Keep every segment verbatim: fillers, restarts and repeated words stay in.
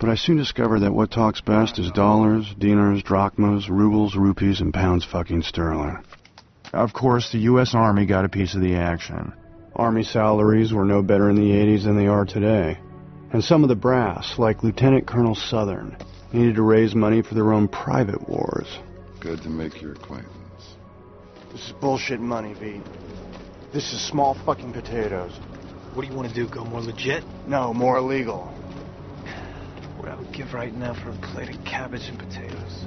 But I soon discovered that what talks best is dollars, dinars, drachmas, rubles, rupees, and pounds fucking sterling. Of course, the U S Army got a piece of the action. Army salaries were no better in the eighties than they are today. And some of the brass, like Lieutenant Colonel Southern, needed to raise money for their own private wars. Good to make your acquaintance. This is bullshit money, V. This is small fucking potatoes. What do you want to do, go more legit? No, more illegal. What I would give right now for a plate of cabbage and potatoes.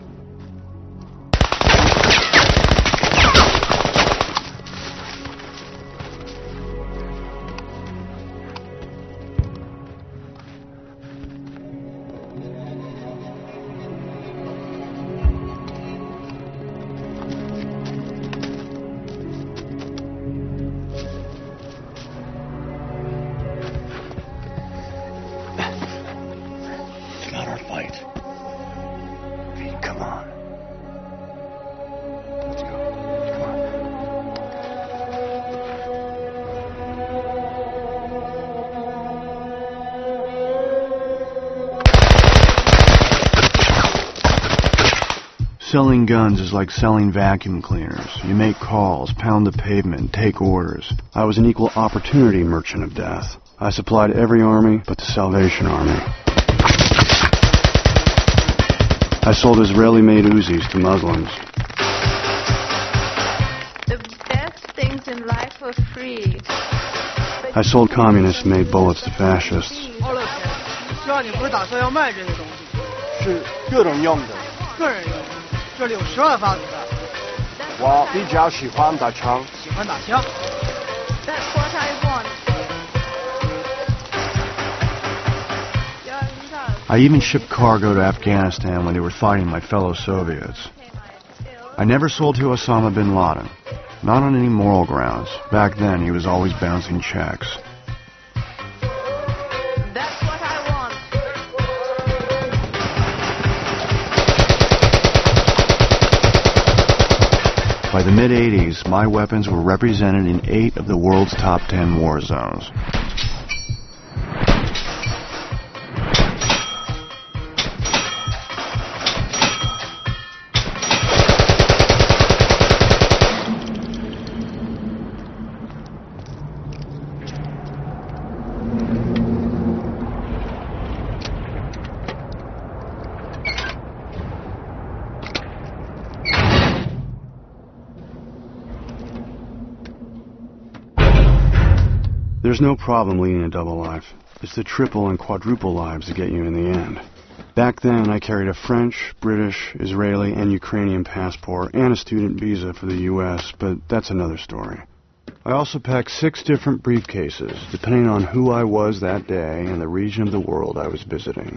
Selling guns is like selling vacuum cleaners. You make calls, pound the pavement, take orders. I was an equal opportunity merchant of death. I supplied every army but the Salvation Army. I sold Israeli-made Uzis to Muslims. The best things in life are free. I sold communist-made bullets to fascists. 需要你不是打算要卖这些东西？ 是个人用的。 个人用的。这里有十万发子弹。 我比较喜欢打枪。 喜欢打枪。 That's what I want. I even shipped cargo to Afghanistan when they were fighting my fellow Soviets. I never sold to Osama bin Laden. Not on any moral grounds. Back then, he was always bouncing checks. By the mid eighties, my weapons were represented in eight of the world's top ten war zones. There's no problem leading a double life. It's the triple and quadruple lives that get you in the end. Back then, I carried a French, British, Israeli, and Ukrainian passport and a student visa for the U S, but that's another story. I also packed six different briefcases, depending on who I was that day and the region of the world I was visiting.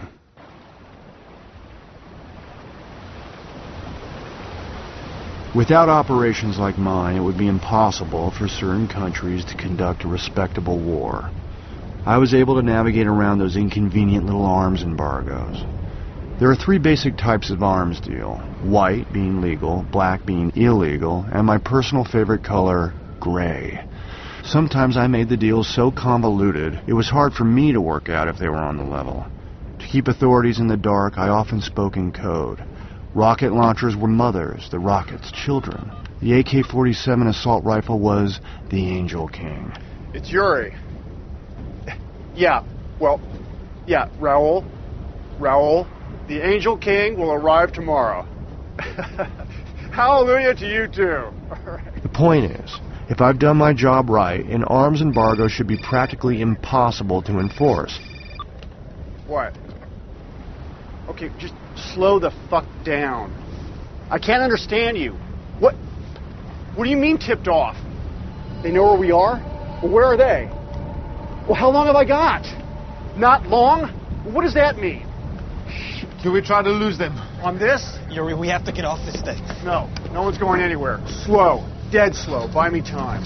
Without operations like mine, it would be impossible for certain countries to conduct a respectable war. I was able to navigate around those inconvenient little arms embargoes. There are three basic types of arms deal: white being legal, black being illegal, and my personal favorite color, gray. Sometimes I made the deals so convoluted, it was hard for me to work out if they were on the level. To keep authorities in the dark, I often spoke in code. Rocket launchers were mothers, the rockets children. The A K forty-seven assault rifle was the Angel King. It's Yuri. Yeah, well, yeah, Raoul. Raoul, the Angel King will arrive tomorrow. Hallelujah to you too. The point is, if I've done my job right, an arms embargo should be practically impossible to enforce. What? Okay, just slow the fuck down. I can't understand you. What? What do you mean tipped off? They know where we are? Well, where are they? Well, how long have I got? Not long? What does that mean? Can we try to lose them? On this? Yuri, we have to get off this thing. No, no one's going anywhere. Slow. Dead slow. Buy me time.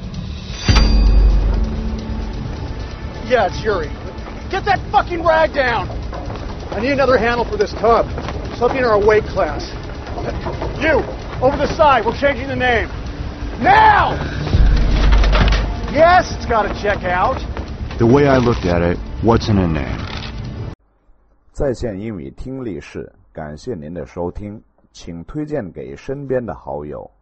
Yeah, it's Yuri. Get that fucking rag down! I need another handle for this tub. Something in our weight class. You! Over the side. We're changing the name. Now! Yes, it's got to check out. The way I looked at it, what's in a name? 在线英语听力室，感谢您的收听，请推荐给身边的好友。